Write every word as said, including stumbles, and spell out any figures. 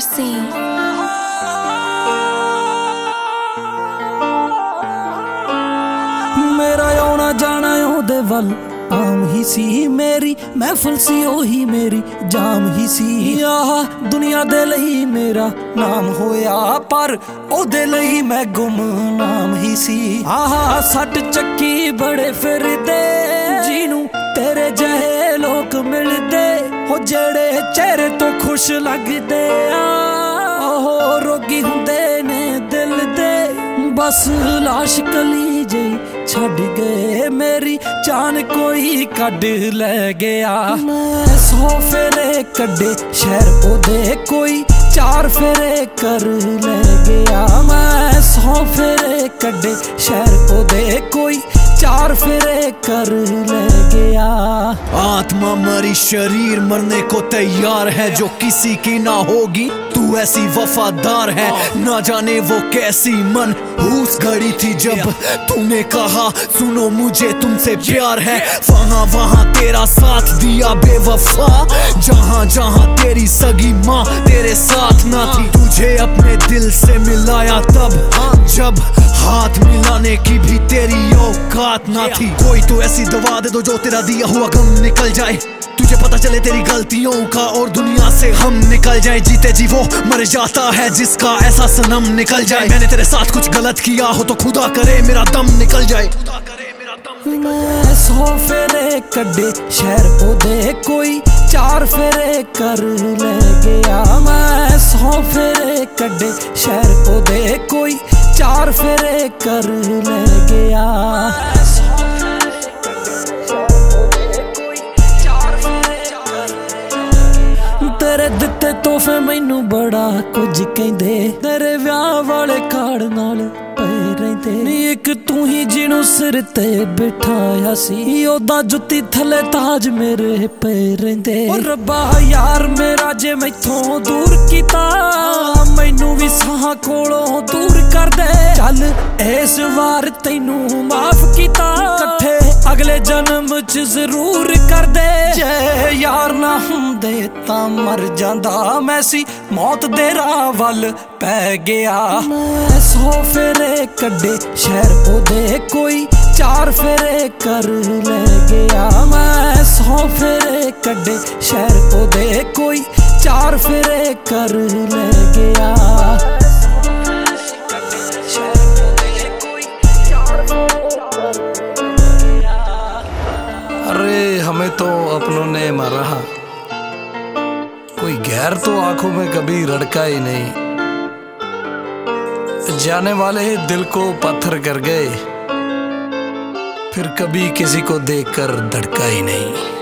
Mercy। मेरा आना जाना ओदे वल आम ही सी, मेरी महफिल सी ओही मेरी जाम ही सी। आह दुनिया दे लई मेरा नाम होया, पर ओदे लई मैं गुमनाम ही सी। आह सट चक्की बड़े फिरदे जीनू तेरे जहे लोग मिलदे हो, जेड़े चेहरे तो खुश लगदे आहो रोगी हुंदे ने दिल दे। बस लाश कली जी छड़ गए, मेरी जान कोई कड ले गया। मैं सौ फेरे कड्डे शहर ओदे कोई चार फेरे कर ले गया। मैं सौ फेरे कड्डे शहर ओदे कोई चार फेरे कर ले गया। आत्मा मरी शरीर मरने को तैयार है, जो किसी की ना होगी तू ऐसी वफादार है। ना जाने वो कैसी मन हुस घड़ी थी जब तूने कहा सुनो मुझे तुमसे प्यार है। वहाँ वहाँ तेरा साथ दिया बेवफा, जहाँ जहाँ तेरी सगी माँ तेरे साथ ना थी। तुझे अपने दिल से मिलाया तब जब हाथ मिलाने की भी तेरी औकात ना थी। कोई तो ऐसी दवा दे दो जो तेरा दिया हुआ गम निकल जाए, तुझे पता चले तेरी गलतियों का और दुनिया से हम निकल जाए। जीते जी वो मर जाता है जिसका ऐसा सनम निकल जाए। मैंने तेरे साथ कुछ गलत किया हो तो खुदा करे मेरा दम निकल जाए। मैं सौ फेरे कड्डे शहर ओदे कोई चार फेरे कर ले गया। मैं सौ फेरे कड्डे शहर ओदे कोई चार फेरे कर ले गया। तेरे दिते तोहफे मैनू बड़ा कुछ कहंदे, तेरे व्याह वाले कार्ड नाल पए रहिंदे। नी एक तू ही जिनू सिर ते बिठाया सी, ओदा जुत्ती थले ताज मेरे पे रहिंदे। ओ रब्बा यार मेरा जे मैथों दूर कीता, मैनू भी साहां कोलों दूर कर दे। चल इस वार तैनू माफ कीता, कट्ठे अगले जन्म च जरूर कर दे। जे यार ना हुंदे तां मर जांदा, मैसी मौत दे राह वल पै गया। मैं सौ फेरे कड्डे शहर ओदे कोई चार फेरे कर ले गया। मैं सौ फेरे कड्डे शहर ओदे कोई चार फेरे कर ले गया। अरे हमें तो अपनों ने मारा, कोई गैर तो आंखों में कभी रड़का ही नहीं। जाने वाले दिल को पत्थर कर गए, फिर कभी किसी को देखकर धड़का ही नहीं।